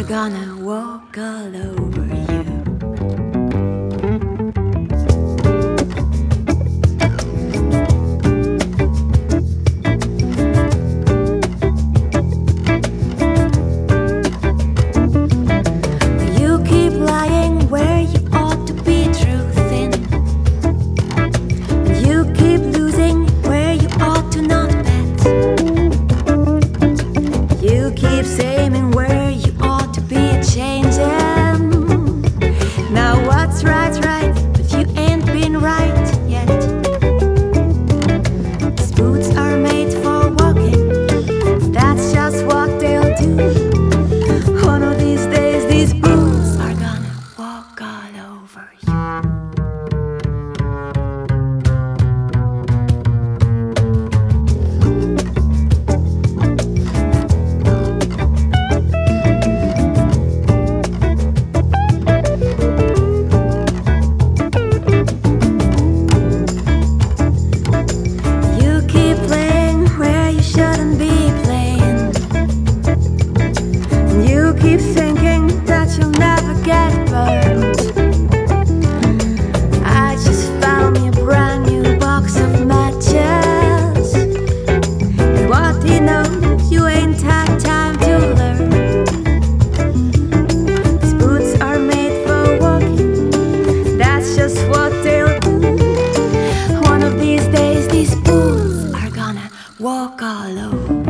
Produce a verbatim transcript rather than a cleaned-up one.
gonna walk all over you. You keep lying where you ought to be truthing. You keep losing where you ought to not bet. You keep saying where you ought to be changing. Now what's right's right, but you ain't been right yet. These boots are made for walking, that's just what they'll do. One of these days these boots are gonna walk all over you. Keep thinking that you'll never get burned. I just found me a brand new box of matches. And what do you know, you ain't had time to learn. These boots are made for walking, that's just what they'll do. One of these days these boots are gonna walk all over.